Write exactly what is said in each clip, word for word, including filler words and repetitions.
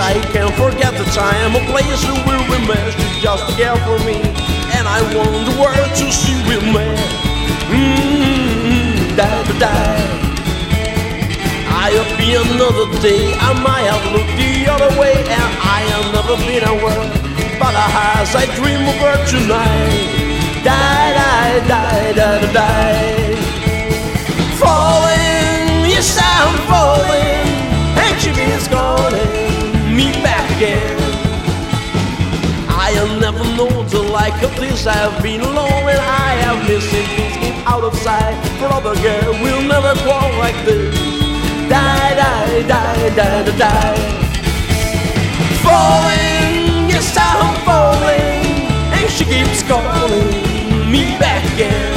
I can't forget the time, a place where we met. She just care for me, and I wonder where to see we met. Mm-hmm, die, die. I have been another day, I might have looked the other way, and I have never been aware, but as I dream of her tonight, die, die, die, die, die. Falling, yes I'm falling, and she is calling me back again. I have never known the like of this. I have been alone and I have missing things keep out of sight. For other girl will never quarrel like this. Die, die, die, die, die, die. Falling, yes I'm falling, and she keeps calling me back again.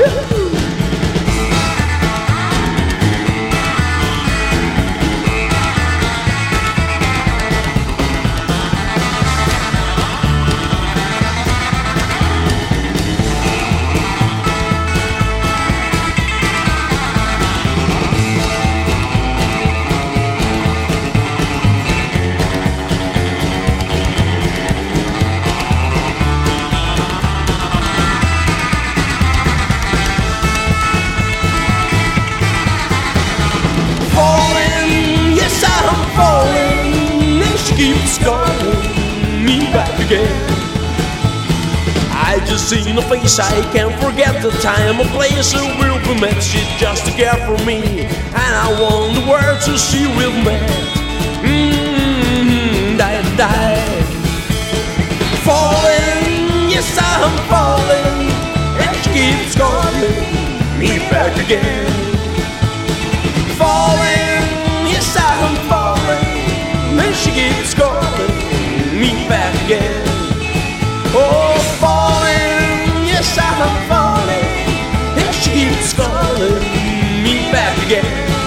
Keeps calling me back again. I just seen her face, I can't forget the time, a place where we met. She just cared for me, and I wonder where to see we met. Mm-hmm, die, die. Falling, yes I'm falling, and she keeps calling me back again. Falling, yes I'm falling, and she keeps calling me back again. Oh, falling, yes I'm falling, and she keeps calling me back again.